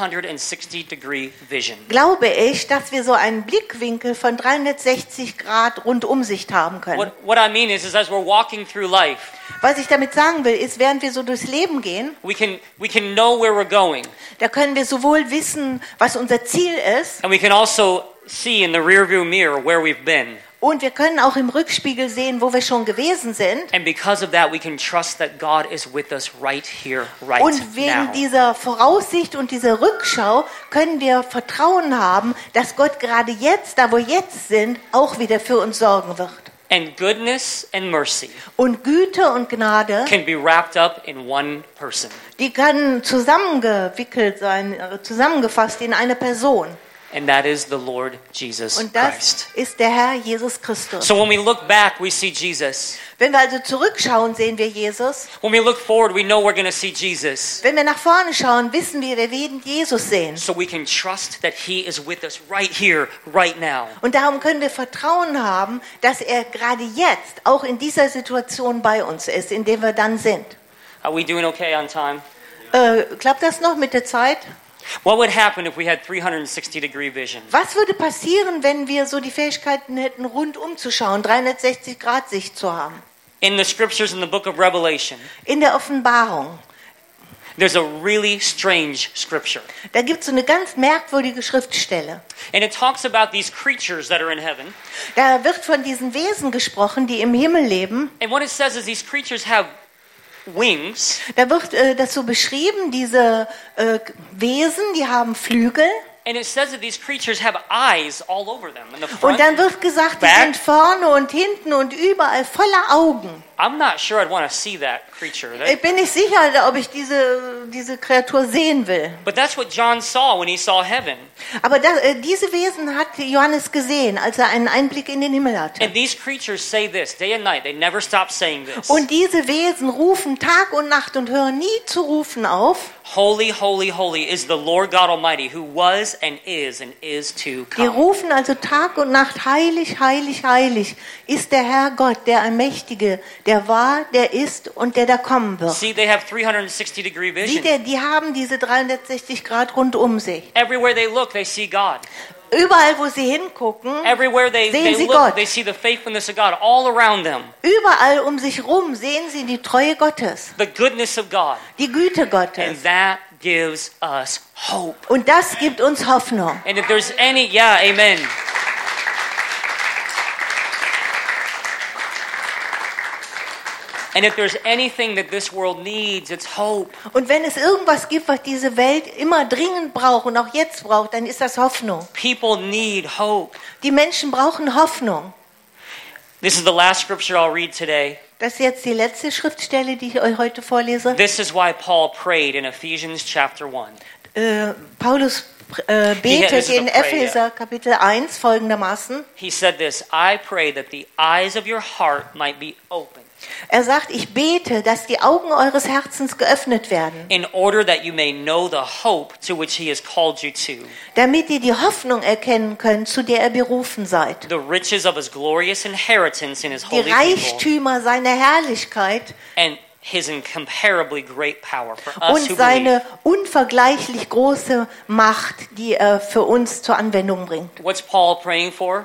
360-degree vision. glaube ich, dass wir so einen Blickwinkel von 360 Grad Rundumsicht haben können. What I mean is as we're walking through life, Was ich damit sagen will, ist, während wir so durchs Leben gehen, we can know where we're going, da können wir sowohl wissen, was unser Ziel ist, and we can also see in the rearview mirror where we've been. und wir können auch im Rückspiegel sehen, wo wir schon gewesen sind. And because of that, we can trust that God is with us right here, right Und wegen now. dieser Voraussicht und dieser Rückschau können wir Vertrauen haben, dass Gott gerade jetzt, da wo wir jetzt sind, auch wieder für uns sorgen wird. And goodness and mercy Und Güte und Gnade, can be wrapped up in one person. die kann zusammengewickelt sein, zusammengefasst in eine Person. And that is the Lord Jesus Und das Christ. ist der Herr Jesus Christus. So when we look back, we see Jesus. Wenn wir also zurückschauen, sehen wir Jesus. When we look forward, we know we're going to see Jesus. Wenn wir nach vorne schauen, wissen wir werden Jesus sehen. So we can trust that He is with us right here, right now. Und darum können wir Vertrauen haben, dass er gerade jetzt, auch in dieser Situation bei uns ist, in der wir dann sind. Are we doing okay on time? Klappt das noch mit der Zeit? What would happen if we had 360-degree vision? Was würde passieren, wenn wir so die Fähigkeiten hätten, rundum zu schauen, 360 Grad Sicht zu haben? In the scriptures in the book of Revelation, In der Offenbarung, there's a really strange scripture. da gibt es so eine ganz merkwürdige Schriftstelle. And it talks about these creatures that are in heaven. Da wird von diesen Wesen gesprochen, die im Himmel leben. And what it says is these creatures have wings, Da wird das so beschrieben, diese Wesen, die haben Flügel. and it says that these creatures have eyes all over them in the front. Und dann wird gesagt, die back. sind vorne und hinten und überall voller Augen. I'm not sure I'd want to see that creature. Ich bin nicht sicher, ob ich diese Kreatur sehen will. But that's what John saw when he saw heaven. Aber diese Wesen hat Johannes gesehen, als er einen Einblick in den Himmel hatte. And these creatures say this day and night. They never stop saying this. Und diese Wesen rufen Tag und Nacht und hören nie zu rufen auf. Holy, holy, holy is the Lord God Almighty, who was and is to Die come. rufen also Tag und Nacht, heilig, heilig, heilig ist der Herr Gott, der Allmächtige, der war, der ist und der da kommen wird. See, they have 360-degree Sieh vision. die haben diese 360 Grad rund um sich. Everywhere they look, they see God. Überall, wo sie hingucken, Everywhere they Sehen Sie look, Gott. they see the faithfulness of God all around them. überall um sich rum sehen sie die Treue Gottes, The goodness of God. die Güte And Gottes. that gives us hope. Und das gibt uns Hoffnung. And if there's any, yeah, amen. And if there's anything that this world needs, it's hope. Und wenn es irgendwas gibt, was diese Welt immer dringend braucht und auch jetzt braucht, dann ist das Hoffnung. People need hope. Die Menschen brauchen Hoffnung. This is the last scripture I'll read today. Das ist jetzt die letzte Schriftstelle, die ich euch heute vorlese. This is why Paul prayed in Ephesians chapter 1. Paulus this betet is in a prayer. Epheser Kapitel 1 folgendermaßen. He said this, I pray that the eyes of your heart might be open, Er sagt, ich bete, dass die Augen eures Herzens geöffnet werden, in order that you may know the hope to which he has called you to, damit ihr die Hoffnung erkennen könnt, zu der ihr berufen seid. the riches of his glorious inheritance in his Die holy people, Reichtümer seiner Herrlichkeit and his incomparably great power for us who und believe. seine unvergleichlich große Macht, die er für uns zur Anwendung bringt. What's Paul praying for?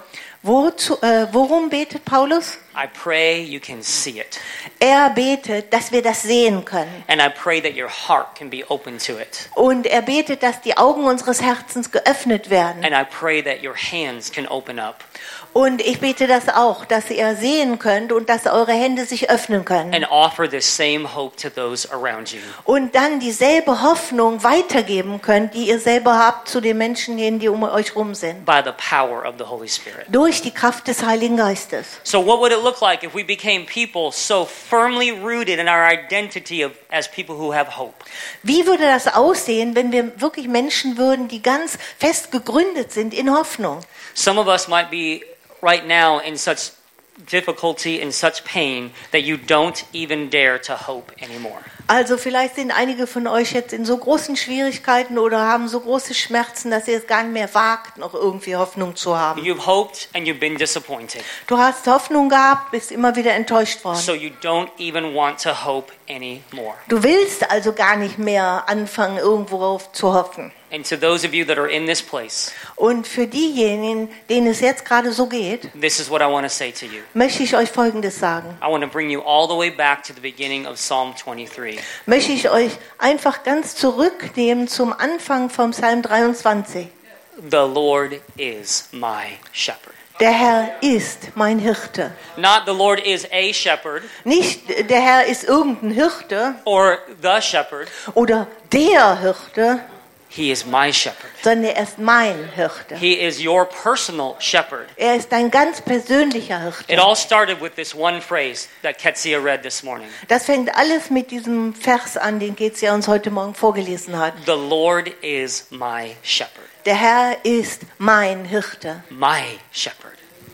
Worum betet Paulus? I pray you can see it. Er betet, dass wir das sehen können. And I pray that your heart can be open to it. Und er betet, dass die Augen unseres Herzens geöffnet werden. And I pray that your hands can open up. Und ich bete das auch, dass ihr sehen könnt und dass eure Hände sich öffnen können. And offer the same hope to those around you. Und dann dieselbe Hoffnung weitergeben könnt, die ihr selber habt zu den Menschen hin, die um euch rum sind. By the power of the Holy Spirit. Durch die Kraft des Heiligen Geistes. So what would it look like if we became people so firmly rooted in our identity as people who have hope? Wie würde das aussehen, wenn wir wirklich Menschen würden, die ganz fest gegründet sind in Hoffnung? Some of us might be right now in such difficulty and such pain that you don't even dare to hope anymore. Also vielleicht sind einige von euch jetzt in so großen Schwierigkeiten oder haben so große Schmerzen, dass ihr es gar nicht mehr wagt, noch irgendwie Hoffnung zu haben. You've hoped and you've been disappointed. Du hast Hoffnung gehabt, bist immer wieder enttäuscht worden. So you don't even want to hope anymore. Du willst also gar nicht mehr anfangen, irgendwo zu hoffen. And to those of you that are in this place, Und für diejenigen, denen es jetzt gerade so geht, this is what I want to say to you. möchte ich euch Folgendes sagen. I want to bring you all the way back to the beginning of Psalm 23. Möchte ich euch einfach ganz zurücknehmen zum Anfang vom Psalm 23. The Lord is my shepherd. Der Herr ist mein Hirte. Not the Lord is a shepherd Nicht der Herr ist irgendein Hirte or the shepherd. oder der Hirte, He is my shepherd. sondern er ist mein Hirte. He is your personal shepherd. Er ist ein ganz persönlicher It Hirte. all started with this one phrase that Ketsia read this morning. Das fängt alles mit diesem Vers an, den Kezia uns heute Morgen vorgelesen hat. The Lord is my shepherd. Der Herr ist mein Hirte. My shepherd.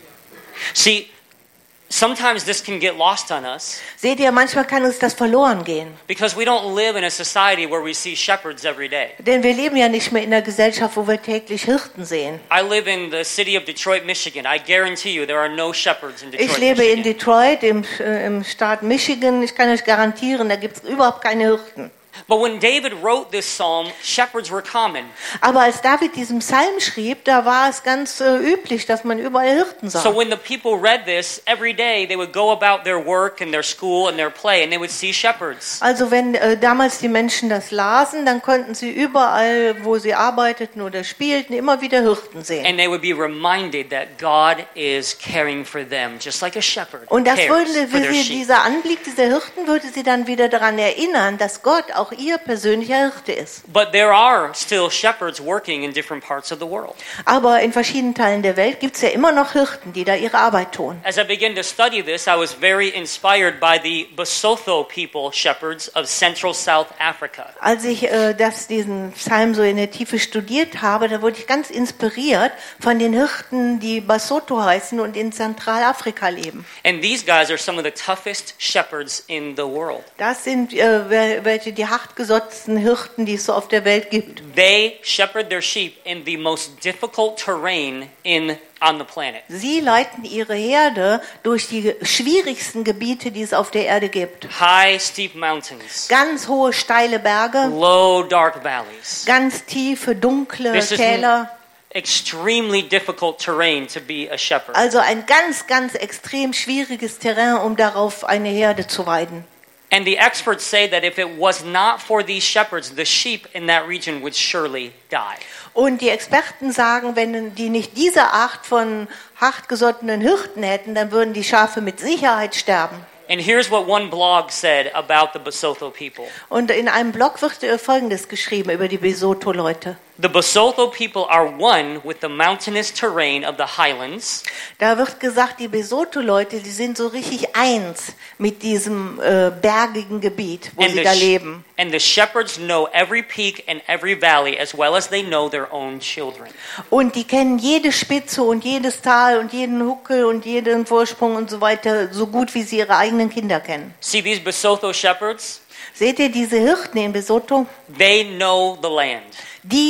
See, sometimes this can get lost on us Seht ihr, manchmal kann uns das verloren gehen. because we don't live in a society where we see shepherds every day. Denn wir leben ja nicht mehr in einer Gesellschaft, wo wir täglich Hirten sehen. I live in the city of Detroit, Michigan. I guarantee you there are no shepherds in Detroit, Ich lebe in Michigan. Detroit, im Staat Michigan. Ich kann euch garantieren, da gibt es überhaupt keine Hirten. But when David wrote this psalm, shepherds were common. Aber als David diesen Psalm schrieb, da war es ganz üblich, dass man überall Hirten sah. So when the people read this, every day they would go about their work and their school and their play and they would see shepherds. Also wenn damals die Menschen das lasen, dann konnten sie überall, wo sie arbeiteten oder spielten, immer wieder Hirten sehen. And they would be reminded that God is caring for them, just like a shepherd Und das cares würde for their sie, sheep. dieser Anblick dieser Hirten würde sie dann wieder daran erinnern, dass Gott auch ihr persönlicher Hirte ist. But there are still shepherds working in different parts of the world. Aber in verschiedenen Teilen der Welt gibt es ja immer noch Hirten, die da ihre Arbeit tun. As I began to study this, I was very inspired by the Basotho people, shepherds of Central South Africa. Als ich diesen Psalm so in der Tiefe studiert habe, da wurde ich ganz inspiriert von den Hirten, die Basotho heißen und in Zentralafrika leben. And these guys are some of the toughest shepherds in the world. Das sind welche die hartgesottenen Hirten, die es so auf der Welt gibt. They shepherd their sheep in the most difficult terrain on the planet. Sie leiten ihre Herde durch die schwierigsten Gebiete, die es auf der Erde gibt. High, steep mountains, Ganz hohe, steile Berge, low, dark valleys. ganz tiefe, dunkle This is Täler. extremely difficult terrain to be a shepherd. Also ein ganz, ganz extrem schwieriges Terrain, um darauf eine Herde zu weiden. And the experts say that if it was not for these shepherds, the sheep in that region would surely die. Und die Experten sagen, wenn die nicht diese Art von hartgesottenen Hirten hätten, dann würden die Schafe mit Sicherheit sterben. And here's what one blog said about the Basotho people. Und in einem Blog wird Folgendes geschrieben über die Basotho-Leute. The Basotho people are one with the mountainous terrain of the highlands. Da wird gesagt, die Basotho-Leute, die sind so richtig eins mit diesem bergigen Gebiet, wo sie da leben. And the shepherds know every peak and every valley as well as they know their own children. Und die kennen jede Spitze und jedes Tal und jeden Huckel und jeden Vorsprung und so weiter, so gut wie sie ihre eigenen Kinder kennen. See, these Basotho shepherds, Seht ihr diese Hirten in Basotho? they know the land. Die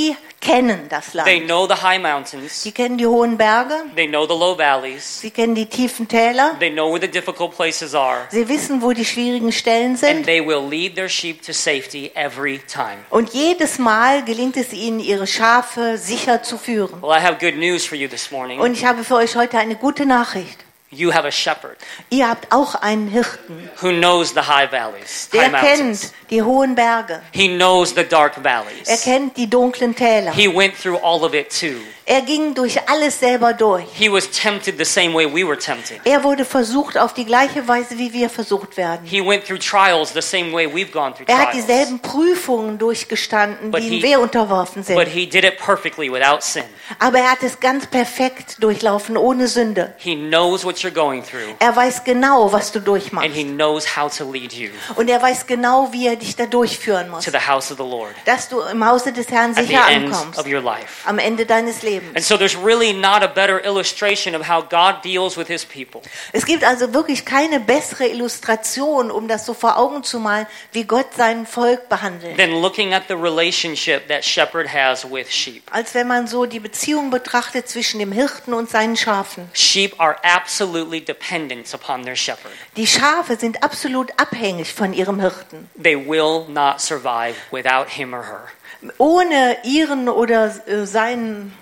kennen das They Land. know the high mountains. Sie kennen die hohen Berge, They know the low valleys. sie kennen die tiefen Täler, They know where the difficult places are. sie wissen, wo die schwierigen Stellen And sind. they will lead their sheep to safety every time. Und jedes Mal gelingt es ihnen, ihre Schafe sicher zu führen. Well, I have good news for you this morning. Und ich habe für euch heute eine gute Nachricht. You have a shepherd Ihr habt auch einen Hirten, who knows the high valleys, der high mountains. kennt die hohen Berge. He knows the dark Er valleys. kennt die dunklen Täler. He went through all of it too. Er ging durch alles selber durch. He was tempted the same way we were tempted. Er wurde versucht auf die gleiche Weise, wie wir versucht werden. He went through trials the same way we've gone through Er hat trials. dieselben Prüfungen durchgestanden, But denen he- wir unterworfen But sind. he did it perfectly without sin. Aber er hat es ganz perfekt durchlaufen, ohne Sünde. He knows what you're going through, Er weiß genau, was du and durchmachst. he knows how to lead you Und er weiß genau, wie er dich da durchführen muss. to the house of the Lord Dass du im Hause des Herrn at the sicher end ankommst. of your life. Am Ende deines Lebens. And so there's really not a better illustration of how God deals with his people Es gibt also wirklich keine bessere Illustration, um das so vor Augen zu malen, wie Gott sein Volk behandelt. than looking at the relationship that shepherd has with sheep. Als wenn man so die Beziehung betrachtet zwischen dem Hirten und seinen Schafen. Sheep are absolutely dependent upon their shepherd. Die Schafe sind absolut abhängig von ihrem Hirten. They will not survive without him or her. Ohne ihren oder seinen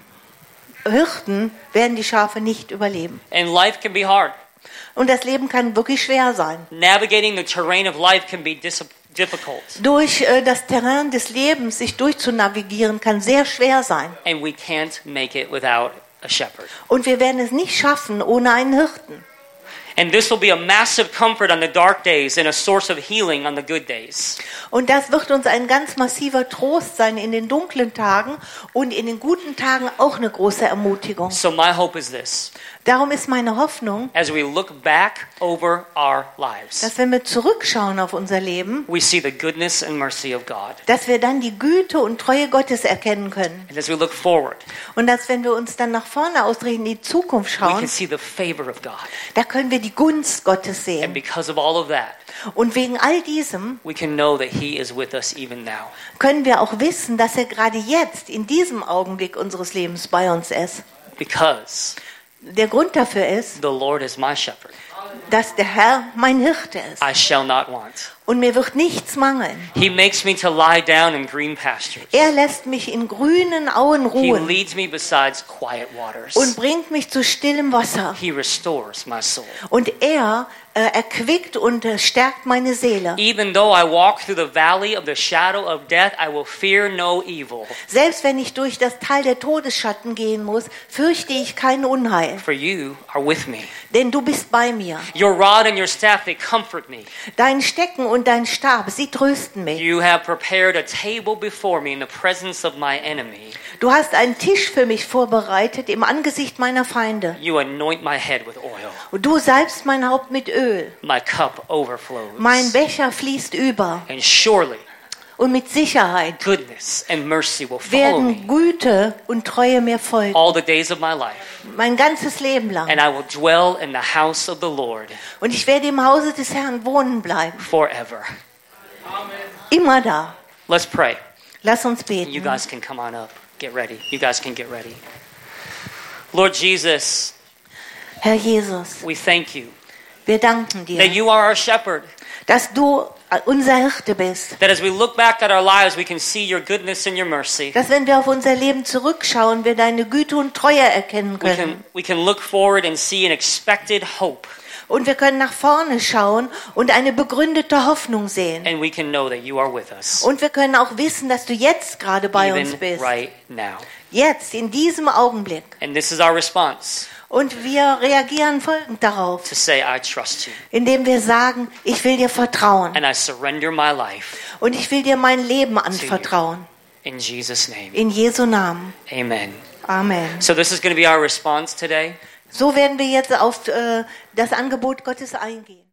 Hirten werden die Schafe nicht überleben. And life can be hard. Und das Leben kann wirklich schwer sein. Navigating the terrain of life can be difficult. Durch das Terrain des Lebens sich durchzunavigieren kann sehr schwer sein. And we can't make it without a shepherd. Und wir werden es nicht schaffen ohne einen Hirten. And this will be a massive comfort on the dark days and a source of healing on the good days. Und das wird uns ein ganz massiver Trost sein in den dunklen Tagen und in den guten Tagen auch eine große Ermutigung. So my hope is this. Darum ist meine Hoffnung, As we look back over our lives, dass wenn wir zurückschauen auf unser Leben, we see the goodness and mercy of God. dass wir dann die Güte und Treue Gottes erkennen können. And as we look forward, Und dass wenn wir uns dann nach vorne ausrichten, in die Zukunft we can schauen, see the favor of God. da können wir die Gunst Gottes And sehen. because of all of that, Und wegen all diesem we can know that He is with us even now. können wir auch wissen, dass er gerade jetzt, in diesem Augenblick unseres Lebens bei uns ist. Because Der Grund dafür ist, the Lord is my shepherd. dass der Herr mein Hirte ist. I shall not want. Und mir wird nichts mangeln. He makes me to lie down in green pastures. Er lässt mich in grünen Auen He ruhen leads me beside quiet waters. und bringt mich zu stillem Wasser. He restores my soul. Und er erquickt und stärkt meine Seele. Even though I walk through the valley of the shadow of death, I will fear no evil. Selbst wenn ich durch das Tal der Todesschatten gehen muss, fürchte ich kein Unheil. For you are with me. Denn du bist bei mir. Your rod and your staff, they comfort me. Dein Stecken und dein Stab, sie trösten mich. You have prepared a table before me in the presence of my enemy. Du hast einen Tisch für mich vorbereitet im Angesicht meiner Feinde. You anoint my head with oil. Und du salbst mein Haupt mit Öl. My cup overflows. Mein Becher fließt über. And surely Und mit Sicherheit goodness and mercy will follow me werden Güte und Treue mir folgen. all the days of my life. Mein ganzes Leben lang. And I will dwell in the house of the Lord Und ich werde im Hause des Herrn wohnen bleiben. forever. Immer da. Let's pray. Lass uns You beten. guys can come on up. Get ready. You guys can get ready. Lord Jesus, Herr Jesus, we thank you wir danken that dir, you are our shepherd. dass du unser Hirte bist. That as we look back at our lives, we can see your goodness and your mercy. Dass wenn wir auf unser Leben zurückschauen, wir deine Güte und Treue erkennen können. We can look forward and see an expected hope. Und wir können nach vorne schauen und eine begründete Hoffnung sehen. And we can know that you are with us. Und wir können auch wissen, dass du jetzt gerade bei uns Even bist. right now. Jetzt, in diesem Augenblick. And this is our response Und wir reagieren folgend darauf, to say, I trust you. indem wir sagen, ich will dir vertrauen. And I surrender my life Und ich will dir mein Leben anvertrauen. in Jesus' name. In Jesu Namen. Amen. Amen. So this is going to be our response today. So werden wir jetzt auf das Angebot Gottes eingehen.